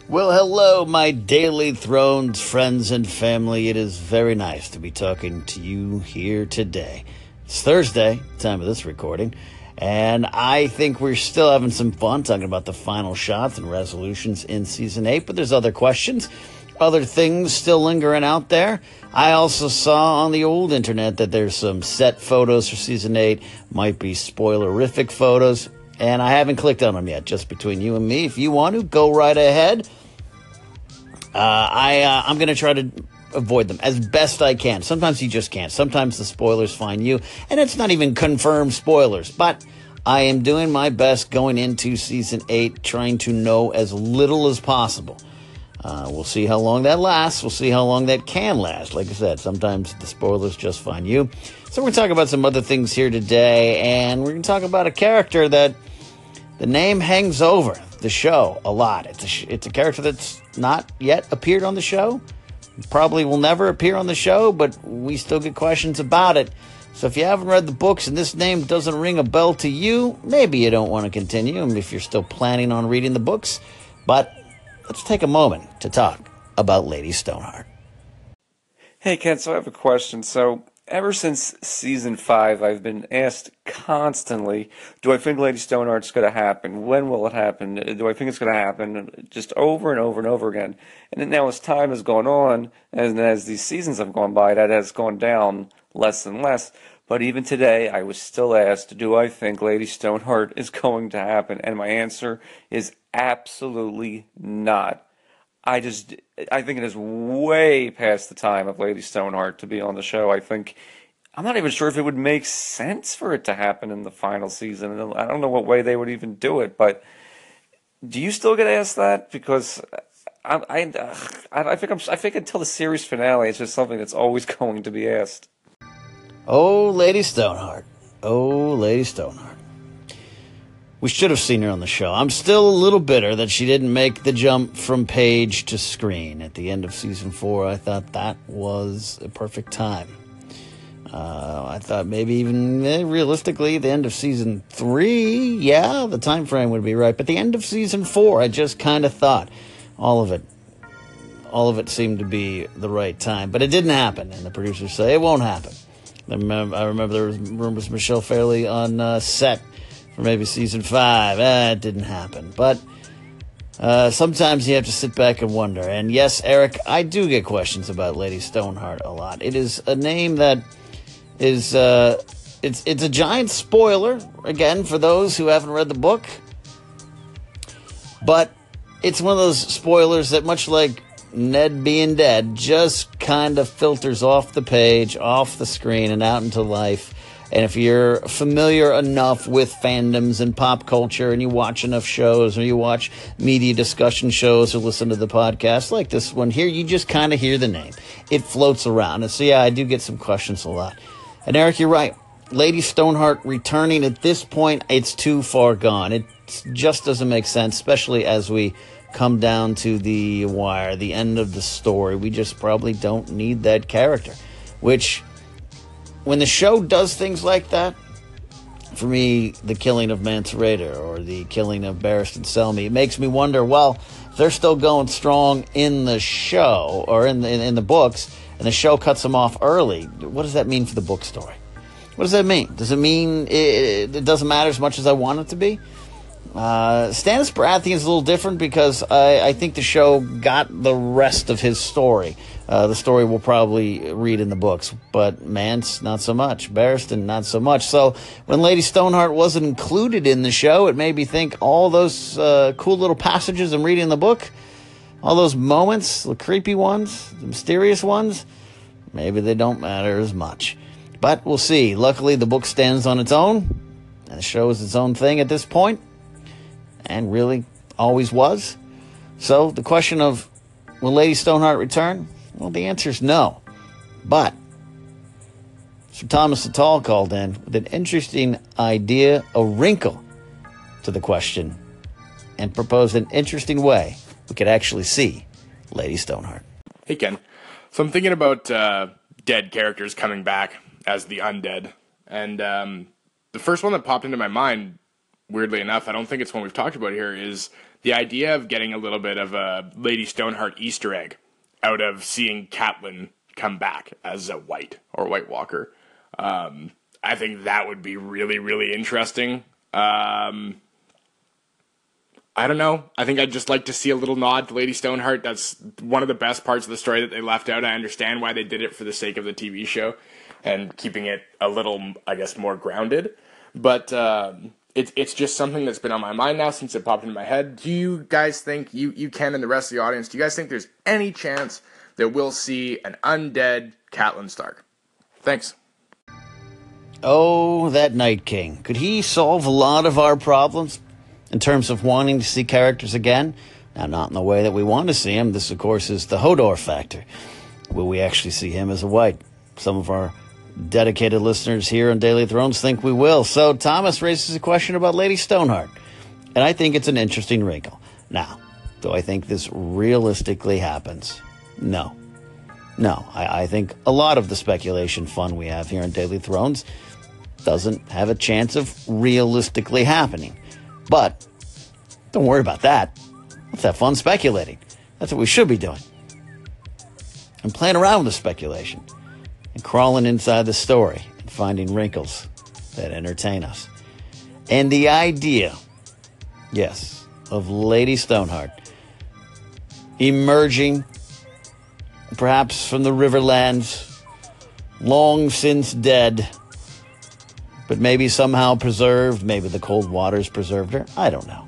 Well, hello, my Daily Thrones friends and family. It is very nice to be talking to you here today. It's Thursday, time of this recording, and I think we're still having some fun talking about the final shots and resolutions in Season 8, but there's other questions, other things still lingering out there. I also saw on the old internet that there's some set photos for Season 8, might be spoilerific photos, and I haven't clicked on them yet, just between you and me. If you want to, go right ahead. I'm going to try to avoid them as best I can. Sometimes you just can't. Sometimes the spoilers find you, and it's not even confirmed spoilers. But I am doing my best going into Season 8, trying to know as little as possible. We'll see how long that lasts. We'll see how long that can last. Like I said, sometimes the spoilers just find you. So we're going to talk about some other things here today, and we're going to talk about a character that the name hangs over the show a lot. It's a character that's not yet appeared on the show. Probably will never appear on the show, but we still get questions about it. So if you haven't read the books and this name doesn't ring a bell to you, maybe you don't want to continue, and if you're still planning on reading the books. But let's take a moment to talk about Lady Stoneheart. Hey Ken, so I have a question. So ever since season 5, I've been asked constantly, do I think Lady Stoneheart's going to happen? When will it happen? Do I think it's going to happen? Just over and over and over again. And then now as time has gone on, and as these seasons have gone by, that has gone down less and less. But even today, I was still asked, do I think Lady Stoneheart is going to happen? And my answer is absolutely not. I think it is way past the time of Lady Stoneheart to be on the show. I'm not even sure if it would make sense for it to happen in the final season. I don't know what way they would even do it, but do you still get asked that? Because I think until the series finale, it's just something that's always going to be asked. Oh, Lady Stoneheart. Oh, Lady Stoneheart. We should have seen her on the show. I'm still a little bitter that she didn't make the jump from page to screen at the end of Season 4. I thought that was a perfect time. I thought maybe even realistically the end of Season 3, yeah, the time frame would be right. But the end of Season 4, I just kind of thought all of it seemed to be the right time. But it didn't happen, and the producers say it won't happen. I remember there was rumors Michelle Fairley on set for maybe Season 5. It didn't happen. But sometimes you have to sit back and wonder. And yes, Eric, I do get questions about Lady Stoneheart a lot. It is a name that is it's a giant spoiler, again, for those who haven't read the book. But it's one of those spoilers that, much like Ned being dead, just kind of filters off the page, off the screen, and out into life. And if you're familiar enough with fandoms and pop culture, and you watch enough shows, or you watch media discussion shows, or listen to the podcast like this one here, you just kind of hear the name. It floats around. And so, yeah, I do get some questions a lot. And Eric, you're right. Lady Stoneheart returning at this point, it's too far gone. It just doesn't make sense, especially as we come down to the wire, the end of the story. We just probably don't need that character, which, when the show does things like that, for me, the killing of Mance Rayder or the killing of Barristan Selmy, it makes me wonder, well, if they're still going strong in the show or in the books, and the show cuts them off early, what does that mean for the book story? What does that mean? Does it mean it doesn't matter as much as I want it to be? Stannis Baratheon is a little different because I think the show got the rest of his story. The story we'll probably read in the books, but Mance, not so much. Barristan, not so much. So when Lady Stoneheart wasn't included in the show, it made me think all those cool little passages I'm reading in the book, all those moments, the creepy ones, the mysterious ones, maybe they don't matter as much. But we'll see. Luckily, the book stands on its own, and the show is its own thing at this point, and really always was. So the question of, will Lady Stoneheart return? Well, the answer is no. But Sir Thomas Sital called in with an interesting idea, a wrinkle to the question, and proposed an interesting way we could actually see Lady Stoneheart. Hey, Ken. So I'm thinking about dead characters coming back as the undead. And the first one that popped into my mind, weirdly enough, I don't think it's one we've talked about here, is the idea of getting a little bit of a Lady Stoneheart Easter egg out of seeing Catelyn come back as a White or White Walker, I think that would be really, really interesting. I don't know. I think I'd just like to see a little nod to Lady Stoneheart. That's one of the best parts of the story that they left out. I understand why they did it for the sake of the TV show and keeping it a little, I guess, more grounded. But it's just something that's been on my mind now since it popped into my head. Do you guys think, you Ken and the rest of the audience, do you guys think there's any chance that we'll see an undead Catelyn Stark? Thanks. Oh, that Night King. Could he solve a lot of our problems in terms of wanting to see characters again? Now, not in the way that we want to see him. This, of course, is the Hodor factor. Will we actually see him as a White? Some of our dedicated listeners here on Daily Thrones think we will. So Thomas raises a question about Lady Stoneheart, and I think it's an interesting wrinkle. Now, do I think this realistically happens? No. I think a lot of the speculation fun we have here on Daily Thrones doesn't have a chance of realistically happening. But don't worry about that. Let's have fun speculating. That's what we should be doing. And playing around with the speculation and crawling inside the story and finding wrinkles that entertain us. And the idea, yes, of Lady Stoneheart emerging perhaps from the Riverlands, long since dead, but maybe somehow preserved. Maybe the cold waters preserved her. I don't know.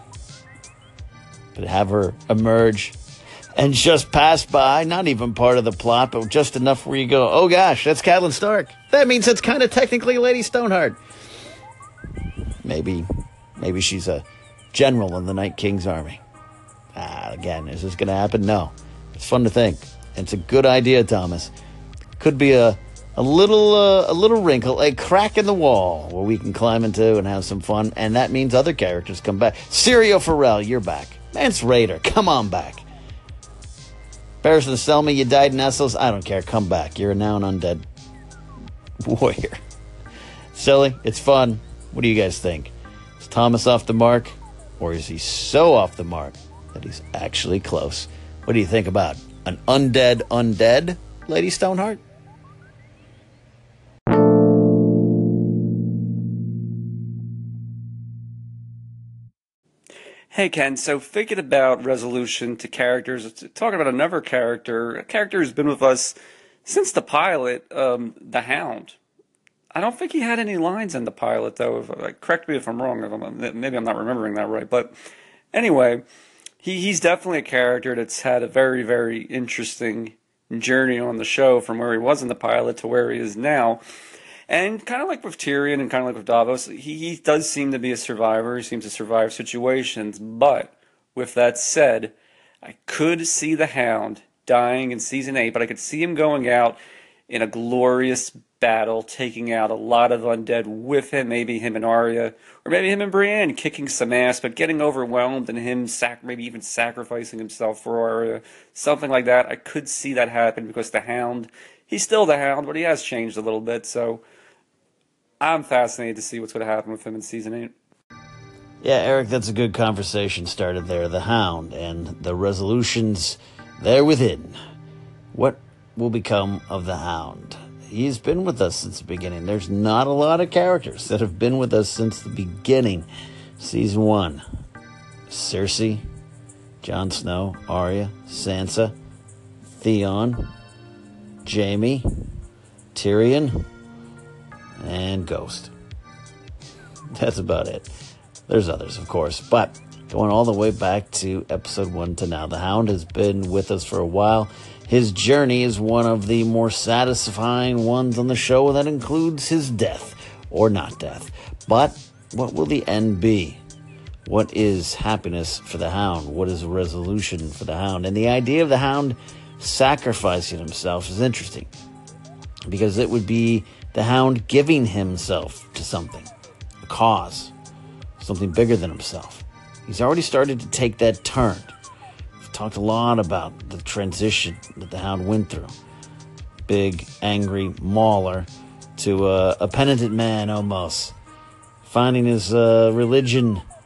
But have her emerge and just pass by, not even part of the plot, but just enough where you go, oh gosh, that's Catelyn Stark. That means it's kind of technically Lady Stoneheart. Maybe she's a general in the Night King's army. Again, is this going to happen? No. It's fun to think. It's a good idea, Thomas. Could be a little wrinkle, a crack in the wall where we can climb into and have some fun, and that means other characters come back. Syrio Forel, you're back. Mance Rayder, come on back. Barristan Selmy, you died in Essos. I don't care, come back. You're now an undead warrior. Silly, it's fun. What do you guys think? Is Thomas off the mark, or is he so off the mark that he's actually close? What do you think about an undead Lady Stoneheart? Hey, Ken, so thinking about resolution to characters, talking about another character, a character who's been with us since the pilot, the Hound. I don't think he had any lines in the pilot, though. Correct me if I'm wrong. Maybe I'm not remembering that right. But anyway, he's definitely a character that's had a very, very interesting journey on the show from where he was in the pilot to where he is now. And kind of like with Tyrion and kind of like with Davos, he does seem to be a survivor. He seems to survive situations. But with that said, I could see the Hound dying in Season 8, but I could see him going out in a glorious battle, taking out a lot of undead with him, maybe him and Arya, or maybe him and Brienne kicking some ass, but getting overwhelmed and him maybe even sacrificing himself for Arya, something like that. I could see that happen because the Hound, he's still the Hound, but he has changed a little bit, so I'm fascinated to see what's going to happen with him in Season 8. Yeah, Eric, that's a good conversation started there. The Hound and the resolutions there within. What will become of the Hound? He's been with us since the beginning. There's not a lot of characters that have been with us since the beginning. Season 1. Cersei, Jon Snow, Arya, Sansa, Theon, Jaime, Tyrion, and Ghost. That's about it. There's others, of course, but going all the way back to episode 1 to now, the Hound has been with us for a while. His journey is one of the more satisfying ones on the show, and that includes his death, or not death. But what will the end be? What is happiness for the Hound? What is resolution for the Hound? And the idea of the Hound sacrificing himself is interesting, because it would be the Hound giving himself to something, a cause, something bigger than himself. He's already started to take that turn. We've talked a lot about the transition that the Hound went through. Big, angry mauler to a penitent man almost, finding his religion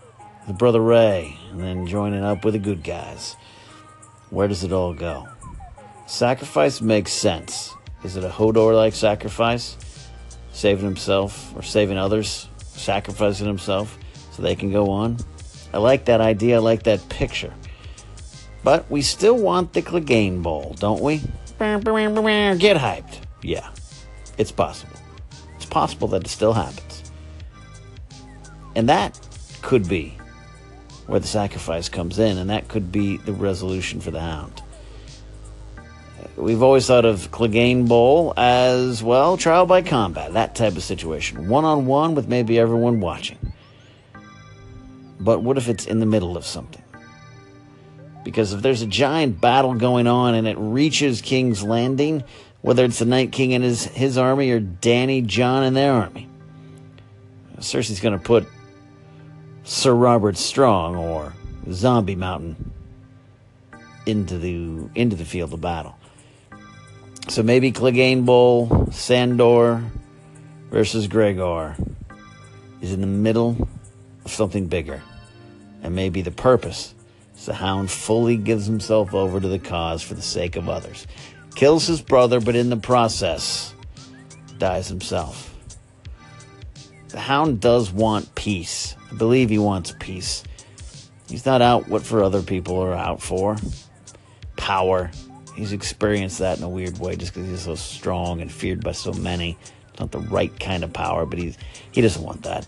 with Brother Ray, and then joining up with the good guys. Where does it all go? Sacrifice makes sense. Is it a Hodor-like sacrifice? Saving himself or saving others, sacrificing himself so they can go on? I like that idea. I like that picture. But we still want the Clegane Bowl, don't we? Get hyped. Yeah, it's possible. It's possible that it still happens. And that could be where the sacrifice comes in, and that could be the resolution for the Hound. We've always thought of Clegane Bowl as, well, trial by combat, that type of situation. One-on-one with maybe everyone watching. But what if it's in the middle of something? Because if there's a giant battle going on and it reaches King's Landing, whether it's the Night King and his army or Dany, Jon and their army, Cersei's going to put Sir Robert Strong or Zombie Mountain into the field of battle. So maybe Clegane Bowl, Sandor versus Gregor is in the middle of something bigger. And maybe the purpose is the Hound fully gives himself over to the cause for the sake of others. Kills his brother, but in the process, dies himself. The Hound does want peace. I believe he wants peace. He's not out what for other people are out for. Power. He's experienced that in a weird way just because he's so strong and feared by so many. It's not the right kind of power, but he doesn't want that.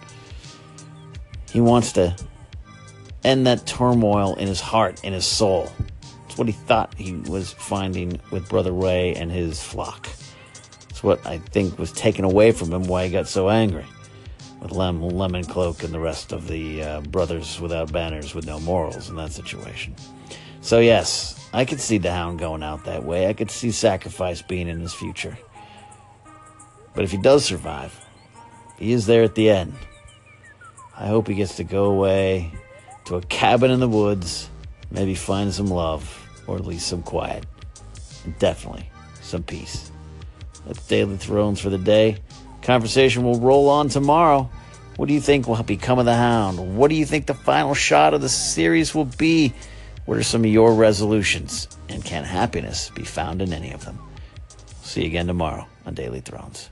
He wants to end that turmoil in his heart, in his soul. It's what he thought he was finding with Brother Ray and his flock. It's what I think was taken away from him, why he got so angry with Lemon Cloak and the rest of the brothers without banners with no morals in that situation. So yes, I could see the Hound going out that way. I could see sacrifice being in his future. But if he does survive, he is there at the end. I hope he gets to go away to a cabin in the woods, maybe find some love, or at least some quiet, and definitely some peace. That's Daily Thrones for the day. Conversation will roll on tomorrow. What do you think will become of the Hound? What do you think the final shot of the series will be? What are some of your resolutions? And can happiness be found in any of them? See you again tomorrow on Daily Thrones.